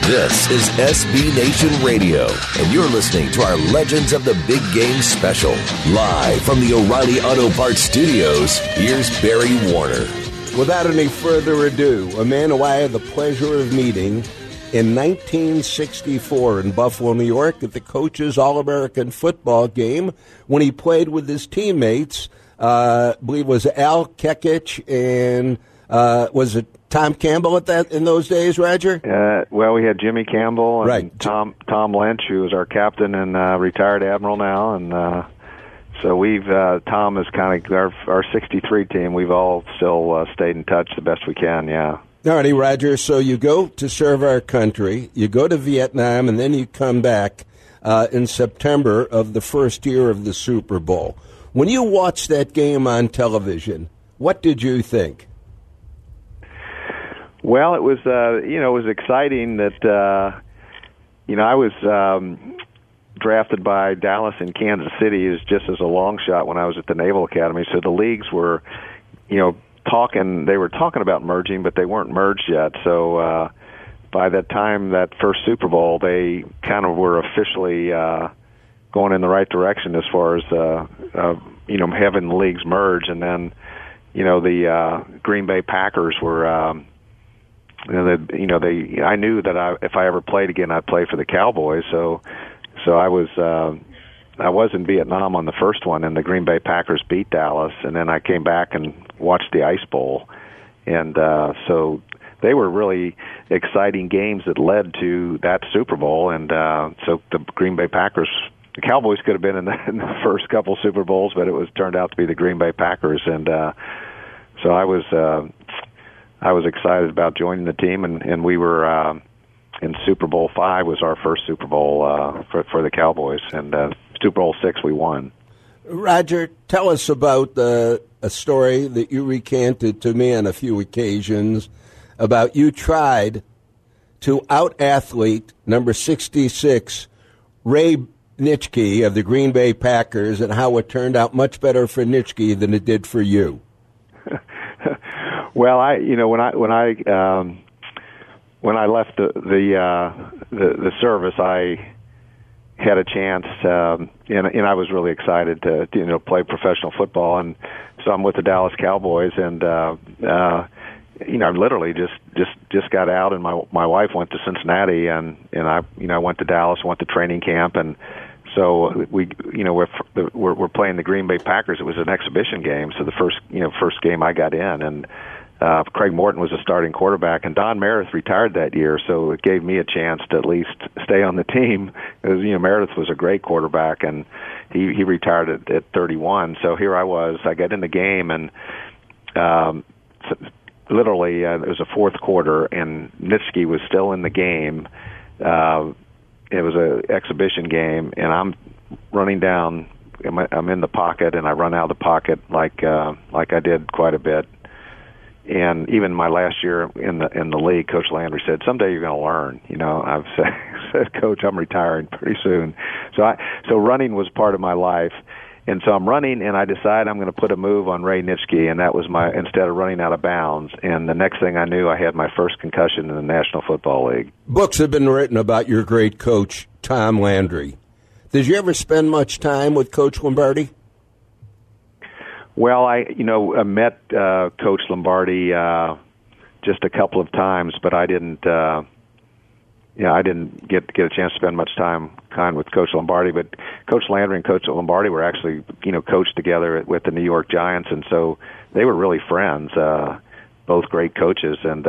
This is SB Nation Radio, and you're listening to our Legends of the Big Game special. Live from the O'Reilly Auto Parts Studios, here's Barry Warner. Without any further ado, a man who I had the pleasure of meeting in 1964 in Buffalo, New York, at the Coach's All-American football game when he played with his teammates, I believe it was Al Kekich and was it Tom Campbell in those days, Roger? Well, we had Jimmy Campbell and right. Tom Lynch, who was our captain and retired admiral now, and so Tom is kind of our 63 team. We've all still stayed in touch the best we can, yeah. All righty, Roger. So you go to serve our country, you go to Vietnam, and then you come back in September of the first year of the Super Bowl. When you watched that game on television, what did you think? Well, it was it was exciting that I was drafted by Dallas and Kansas City just as a long shot when I was at the Naval Academy. So the leagues were, talking about merging, but they weren't merged yet. So by that time, that first Super Bowl, they kind of were officially going in the right direction as far as having the leagues merge. And then the Green Bay Packers were. I knew that if I ever played again, I'd play for the Cowboys. So I was in Vietnam on the first one, and the Green Bay Packers beat Dallas, and then I came back and watched the Ice Bowl, and so they were really exciting games that led to that Super Bowl, and so the Green Bay Packers. The Cowboys could have been in the first couple Super Bowls, but it turned out to be the Green Bay Packers, and so I was excited about joining the team, and we were in Super Bowl V was our first Super Bowl for the Cowboys, and Super Bowl VI we won. Roger, tell us about a story that you recanted to me on a few occasions about you tried to out-athlete number 66, Ray Nitschke of the Green Bay Packers, and how it turned out much better for Nitschke than it did for you. Well, when I left the service, I had a chance, and I was really excited to play professional football, and so I'm with the Dallas Cowboys, and I literally just got out, and my wife went to Cincinnati, and I went to Dallas, went to training camp, and so we're playing the Green Bay Packers. It was an exhibition game, so the first game I got in, and Craig Morton was a starting quarterback, and Don Meredith retired that year, so it gave me a chance to at least stay on the team. Because Meredith was a great quarterback, and he retired at 31. So here I was. I got in the game, and literally it was a fourth quarter, and Nitschke was still in the game. It was an exhibition game, and I'm running down. I'm in the pocket, and I run out of the pocket like I did quite a bit. And even my last year in the league, Coach Landry said, "Someday you're going to learn." I've said, "Coach, I'm retiring pretty soon." So running was part of my life, and so I'm running, and I decide I'm going to put a move on Ray Nitschke, and that was instead of running out of bounds. And the next thing I knew, I had my first concussion in the National Football League. Books have been written about your great coach, Tom Landry. Did you ever spend much time with Coach Lombardi? Well, I met Coach Lombardi just a couple of times, but I didn't get a chance to spend much time with Coach Lombardi. But Coach Landry and Coach Lombardi were actually coached together with the New York Giants, and so they were really friends. Both great coaches, and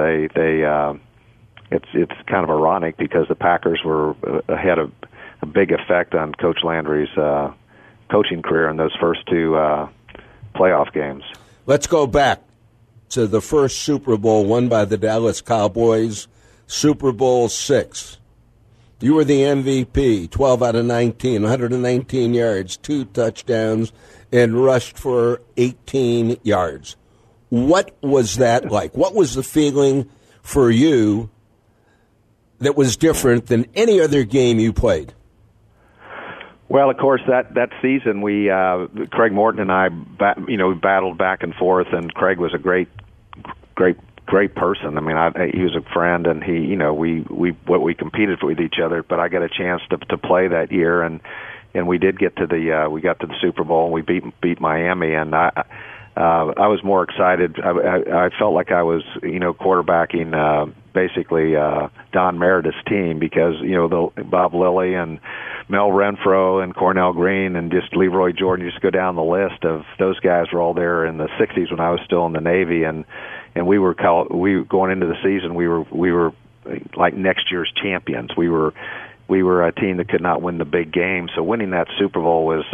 it's kind of ironic because the Packers had a big effect on Coach Landry's coaching career in those first two playoff games. Let's go back to the first Super Bowl won by the Dallas Cowboys, Super Bowl VI. You were the MVP, 12 out of 19, 119 yards, 2 touchdowns, and rushed for 18 yards. What was that like? What was the feeling for you that was different than any other game you played? Well, of course, that season we Craig Morton and I battled back and forth, and Craig was a great great person. I mean, he was a friend, and we competed with each other. But I got a chance to play that year, and we did get to the Super Bowl, and we beat Miami, and I was more excited. I felt like I was quarterbacking basically Don Meredith's team, because Bob Lilly and Mel Renfro and Cornell Green and just Leroy Jordan, just go down the list of those guys were all there in the 60s when I was still in the Navy, and we were going into the season, we were like next year's champions. We were a team that could not win the big game, so winning that Super Bowl was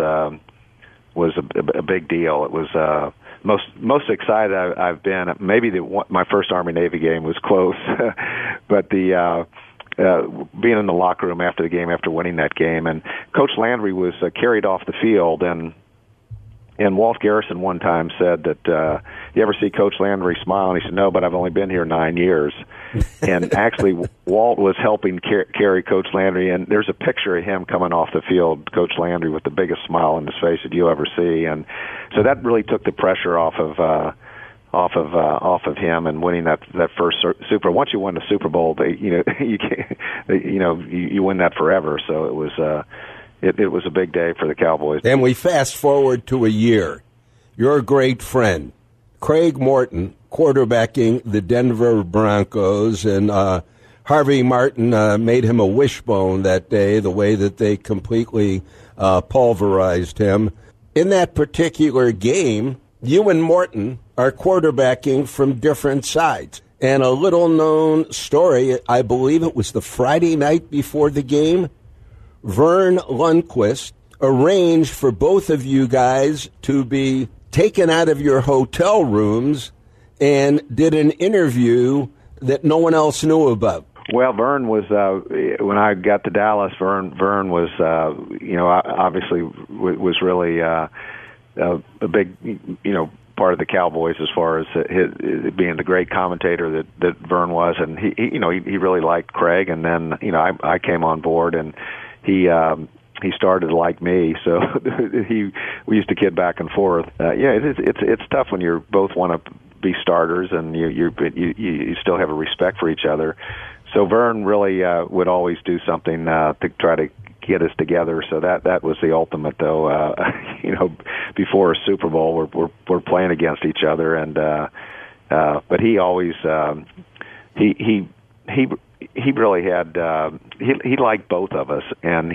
a big deal. It was most excited I've been. Maybe my first Army Navy game was close, but the being in the locker room after the game, after winning that game, and Coach Landry was carried off the field, and Walt Garrison one time said that, you ever see Coach Landry smile? And he said, no, but I've only been here 9 years. And actually, Walt was helping carry Coach Landry, and there's a picture of him coming off the field, Coach Landry, with the biggest smile on his face that you'll ever see. And so that really took the pressure off of him and winning that first Super. Once you win the Super Bowl, you win that forever. So it was. It was a big day for the Cowboys. And we fast forward to a year. Your great friend, Craig Morton, quarterbacking the Denver Broncos, and Harvey Martin made him a wishbone that day, the way that they completely pulverized him. In that particular game, you and Morton are quarterbacking from different sides. And a little-known story, I believe it was the Friday night before the game, Vern Lundquist arranged for both of you guys to be taken out of your hotel rooms and did an interview that no one else knew about. Well, Vern was when I got to Dallas. Vern was obviously was really a big part of the Cowboys as far as his being the great commentator that Vern was, and he really liked Craig. And then I came on board, and he started to like me, so we used to kid back and forth. It's tough when you both want to be starters, and you still have a respect for each other. So Vern really would always do something to try to get us together. So that was the ultimate, though. Before a Super Bowl, we're playing against each other, and but he always he really had he liked both of us, and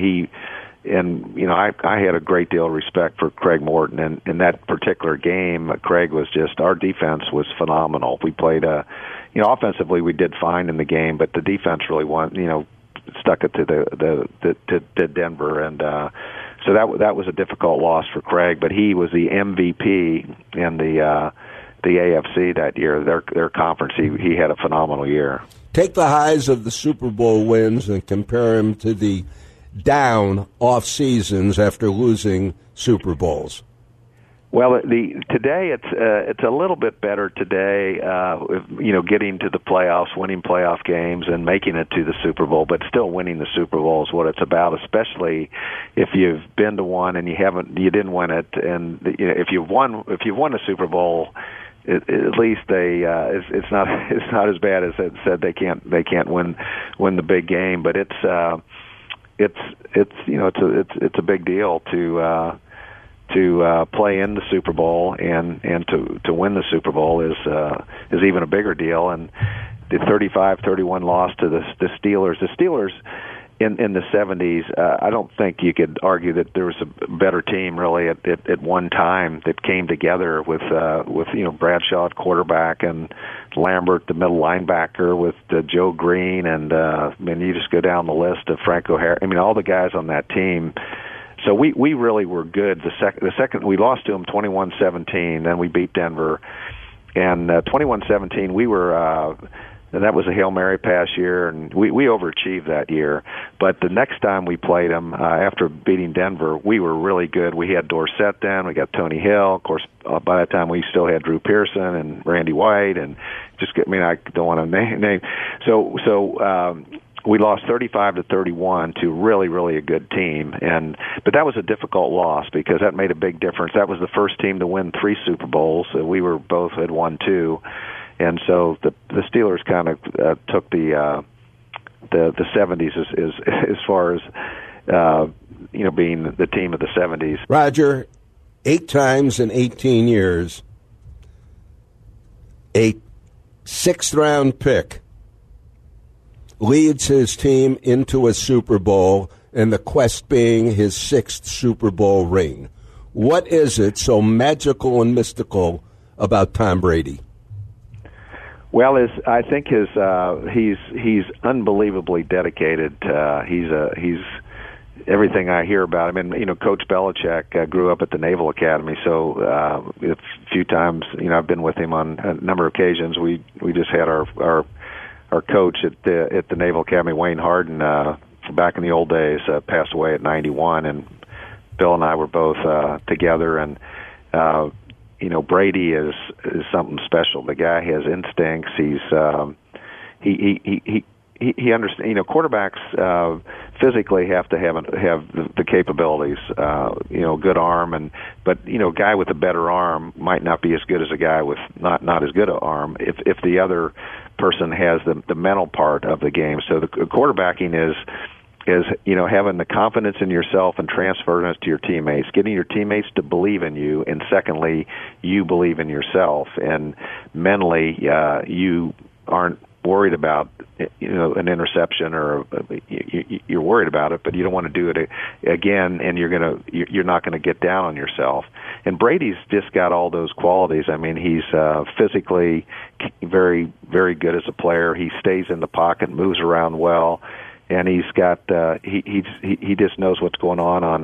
I had a great deal of respect for Craig Morton, and in that particular game, Craig was just, our defense was phenomenal. We played offensively we did fine in the game, but the defense really stuck it to Denver, and so that was a difficult loss for Craig, but he was the MVP in the AFC that year, their conference. He had a phenomenal year. Take the highs of the Super Bowl wins and compare them to the down off seasons after losing Super Bowls. Well, today it's a little bit better today. Getting to the playoffs, winning playoff games, and making it to the Super Bowl. But still, winning the Super Bowl is what it's about. Especially if you've been to one and you didn't win it, and if you've won a Super Bowl. At least it's not as bad as it said they can't win the big game, but it's a big deal to play in the Super Bowl, and to win the Super Bowl is even a bigger deal. And the 35-31 loss to the Steelers. The Steelers in the 70s, I don't think you could argue that there was a better team really at one time that came together with Bradshaw at quarterback and Lambert, the middle linebacker, with Joe Green, and you just go down the list of Franco Harris. All the guys on that team. So we really were good. The second we lost to them 21-17, then we beat Denver, and 21-17 we were. And that was a Hail Mary pass year, and we overachieved that year. But the next time we played them, after beating Denver, we were really good. We had Dorsett then, we got Tony Hill. Of course, by that time we still had Drew Pearson and Randy White, and I don't want to name. So we lost 35-31 to really, really a good team, but that was a difficult loss because that made a big difference. That was the first team to win 3 Super Bowls. We had won 2. and so the Steelers kind of took the 70s as far as being the team of the 70s. Roger, 8 times in 18 years, a 6th-round pick leads his team into a Super Bowl, and the quest being his 6th Super Bowl ring. What is it so magical and mystical about Tom Brady? Well, I think he's unbelievably dedicated. He's everything I hear about him. And Coach Belichick grew up at the Naval Academy, so a few times I've been with him on a number of occasions. We just had our coach at the Naval Academy, Wayne Harden, back in the old days, passed away at 91, and Bill and I were both together. And Brady is something special. The guy has instincts. He understands. Quarterbacks physically have to have the capabilities. Good arm, but a guy with a better arm might not be as good as a guy with not as good an arm if the other person has the mental part of the game. So the quarterbacking is having the confidence in yourself and transferring it to your teammates, getting your teammates to believe in you, and secondly, you believe in yourself. And mentally, you aren't worried about an interception, or you're worried about it, but you don't want to do it again, and you're not going to get down on yourself. And Brady's just got all those qualities. I mean, he's physically very, very good as a player. He stays in the pocket, moves around well, and he's got he just knows what's going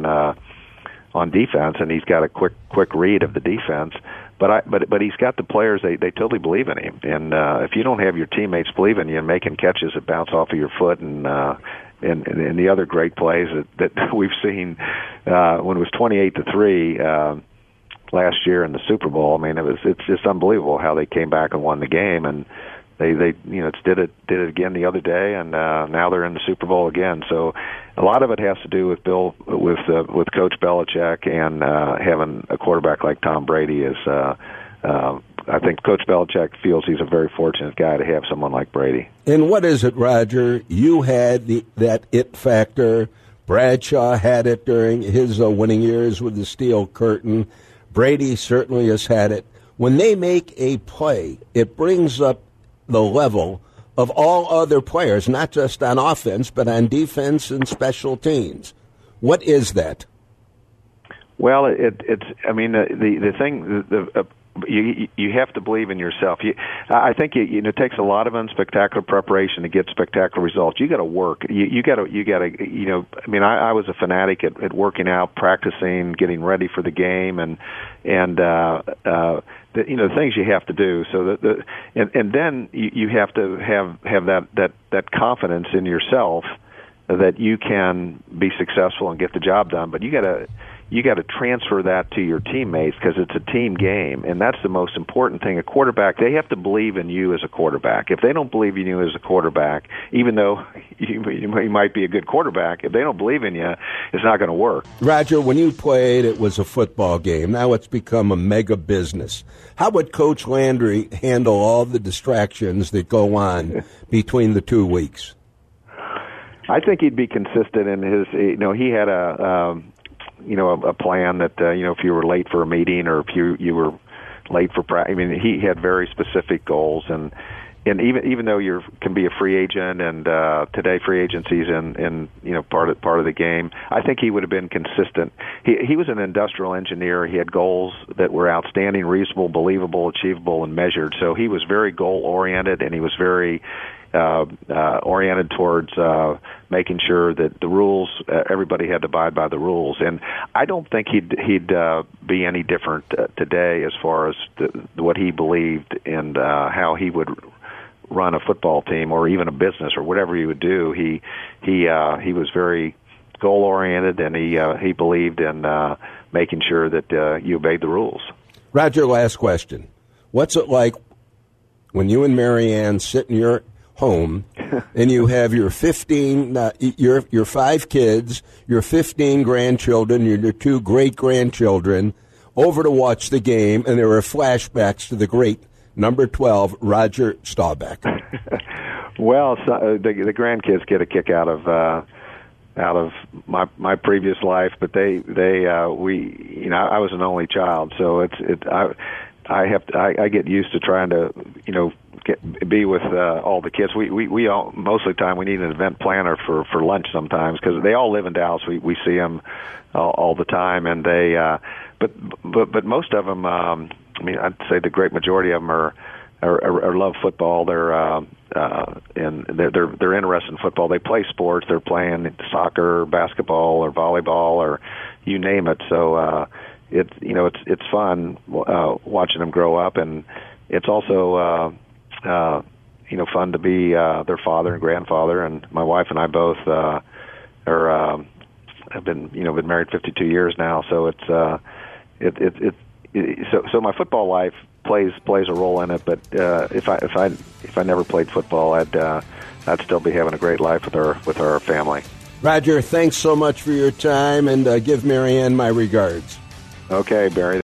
on defense, and he's got a quick read of the defense. But he's got the players, they totally believe in him. And if you don't have your teammates believe in you and making catches that bounce off of your foot, and the other great plays that we've seen when it was 28-3 last year in the Super Bowl, I mean, it's just unbelievable how they came back and won the game, and they did it again the other day, and now they're in the Super Bowl again. So a lot of it has to do with with Coach Belichick, and having a quarterback like Tom Brady is. I think Coach Belichick feels he's a very fortunate guy to have someone like Brady. And what is it, Roger? You had that it factor. Bradshaw had it during his winning years with the Steel Curtain. Brady certainly has had it. When they make a play, it brings up the level of all other players, not just on offense, but on defense and special teams. What is that? Well, it's. I mean, the thing. You have to believe in yourself. I think it takes a lot of unspectacular preparation to get spectacular results. You got to work. You got to. I mean, I was a fanatic at working out, practicing, getting ready for the game, and the things you have to do. So and then you have to have that confidence in yourself that you can be successful and get the job done. But you got to transfer that to your teammates, because it's a team game, and that's the most important thing. A quarterback, they have to believe in you as a quarterback. If they don't believe in you as a quarterback, even though you might be a good quarterback, if they don't believe in you, it's not going to work. Roger, when you played, it was a football game. Now it's become a mega business. How would Coach Landry handle all the distractions that go on between the 2 weeks? I think he'd be consistent in his. He had a plan that if you were late for a meeting, or if you were late for practice. I mean, he had very specific goals, and even though you can be a free agent, and today free agency's in part of the game, I think he would have been consistent. He was an industrial engineer. He had goals that were outstanding, reasonable, believable, achievable, and measured. So he was very goal oriented, and he was very oriented towards making sure that the rules, everybody had to abide by the rules. And I don't think he'd be any different today as far as what he believed and how he would run a football team, or even a business, or whatever he would do. He was very goal oriented, and he believed in making sure that you obeyed the rules. Roger, last question. What's it like when you and Marianne sit in your home and you have your 5 kids, your 15 grandchildren, your 2 great grandchildren over to watch the game, and there are flashbacks to the great number 12, Roger Staubach. Well, so, the grandkids get a kick out of my previous life, but I was an only child, so I get used to trying to be with all the kids. We all, most of the time we need an event planner for lunch sometimes, because they all live in Dallas. We see them all the time, and they but most of them, I'd say the great majority of them are love football. They're interested in football. They play sports. They're playing soccer, basketball, or volleyball, or you name it. So it's fun watching them grow up, and it's also fun to be their father and grandfather. And my wife and I both have been married 52 years now. So so my football life plays a role in it. But if I never played football, I'd still be having a great life with our family. Roger, thanks so much for your time, and give Marianne my regards. Okay, Barry.